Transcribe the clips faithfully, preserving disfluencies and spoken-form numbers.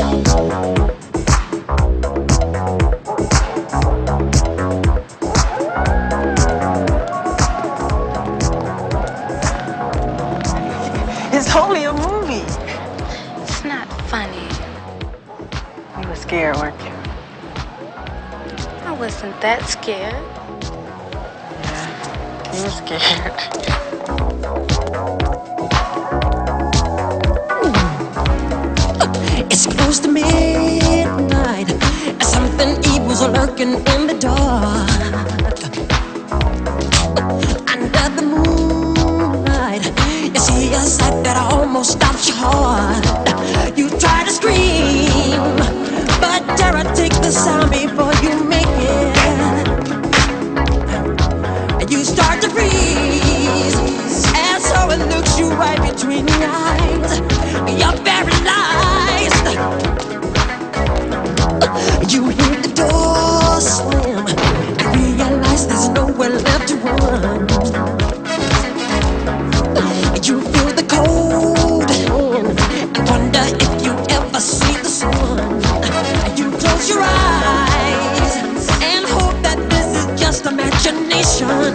It's only a movie. It's not funny. You were scared, weren't you? I wasn't that scared. Yeah, you were scared. It's close to midnight. Something evil's lurking in the dark. Under the moonlight, you see a sight that almost stops your heart. You try to scream, but terror takes the sound before you make it. You start to freeze, and so it looks you right between the eyes. You're paralyzed. You hear the door slam and realize there's nowhere left to run. You feel the cold hand and wonder if you ever see the sun. You close your eyes and hope that this is just imagination,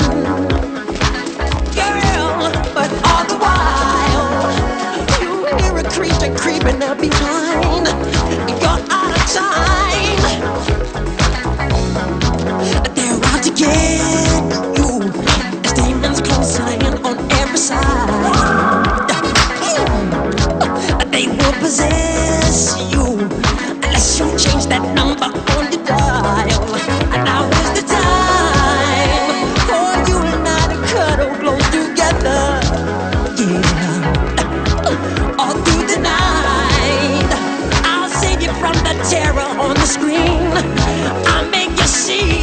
girl. But all the while you hear a creature creeping up behind. You're out of time. They're out to get you. There's demons closing in on every side. They will possess you unless you change that number on your dial. And now is the time for you and I to cuddle close together. Yeah, all through the night, I'll save you from the terror on the screen. I'll make you see.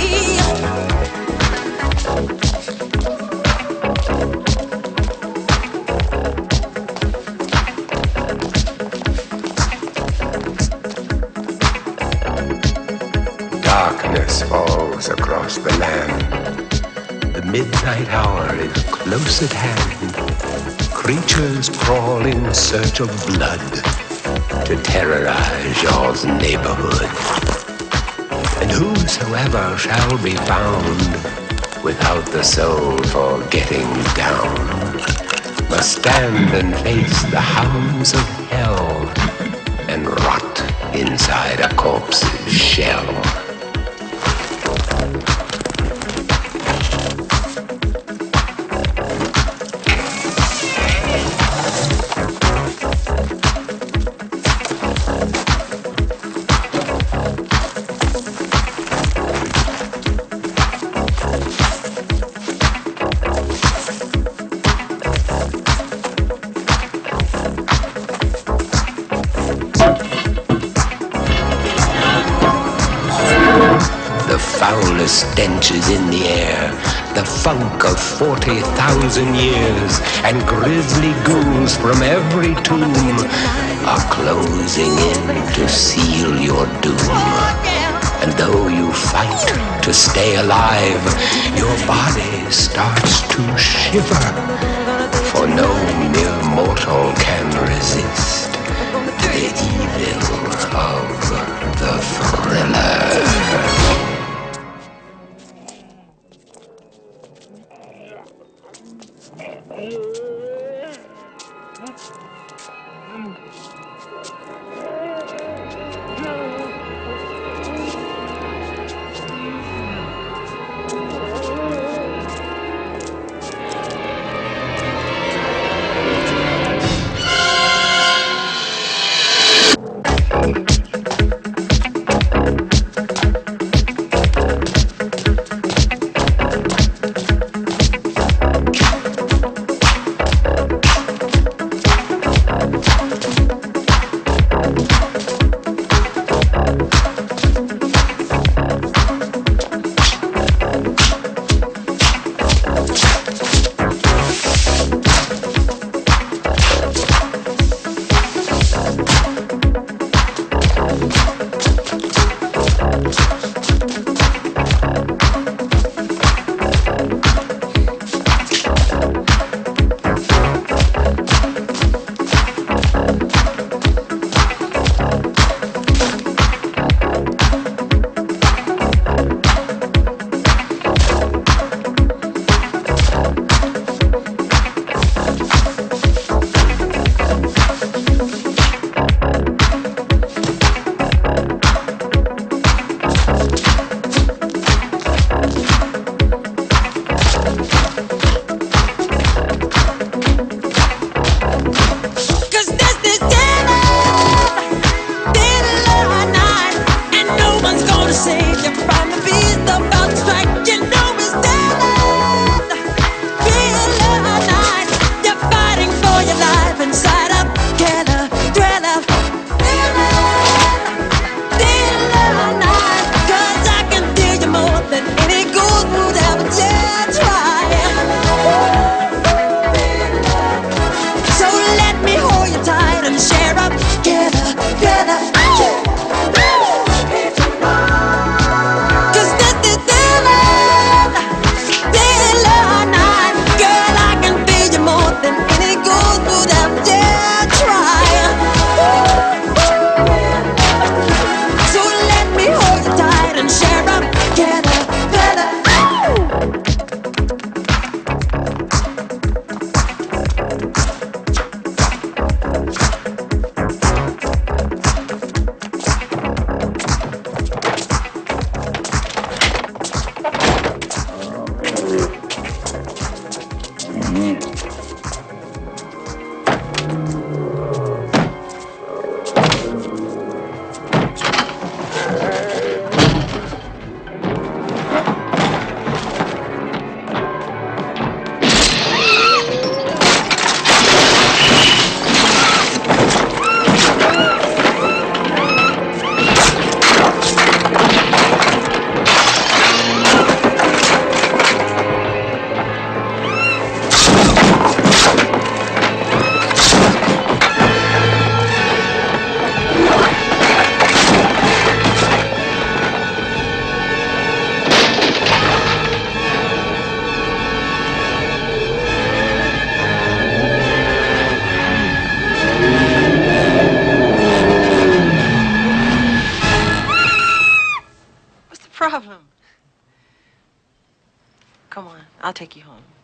Darkness falls across the land. The midnight hour is close at hand. Creatures crawl in search of blood to terrorize your neighborhood. And whosoever shall be found without the soul for getting down must stand and face the hounds of hell and rot inside a corpse's shell. Foulest stenches in the air, the funk of forty thousand years, and grisly ghouls from every tomb are closing in to seal your doom. And though you fight to stay alive, your body starts to shiver, for no mere mortal can resist the evil of the thriller. problem? Come on, I'll take you home.